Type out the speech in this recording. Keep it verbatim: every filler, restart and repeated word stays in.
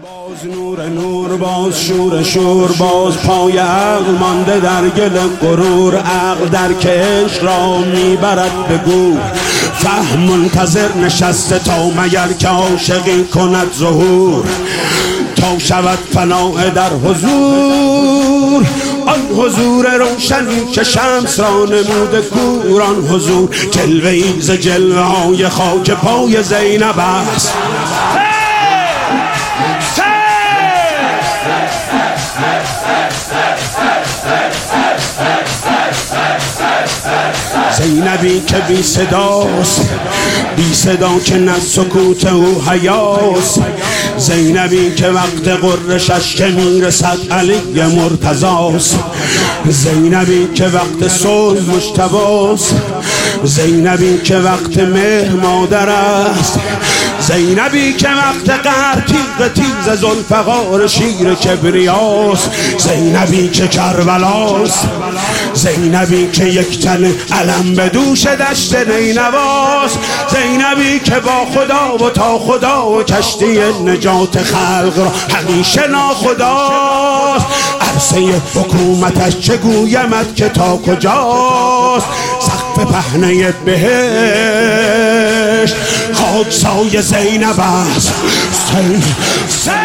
باز نور نور، باز شور شور، باز پای عقل مانده در گل غرور. عقل در کش را میبرد به گور، فهم منتظر نشسته تا مگر که عاشقی کند ظهور، تا شود فنا در حضور. آن حضور روشنی که شمس را نموده کور، آن حضور جلوه ای ز جلوه های خاک پای زینب است. زینبی که بی صداست، بی صدا که نه سکوت او حیاست. زینبی که وقت قرشش که میرسد علی مرتضاست. زینبی که وقت صلح مجتباست. زینبی که وقت مهر مادر است. زینبی که وقت قهر تیغ تیز ذوالفقار شیر کبریاست. زینبی که کربلاست. زینبی که یک تن علم به دوش دشت نینواست. زینبی که با خدا و تا خدا و کشتی نجات خلق را همیشه ناخداست. عرصه حکومتش چه گویمت که تا کجاست. سقف پهنه بهشت خاک سای زینب است. زینب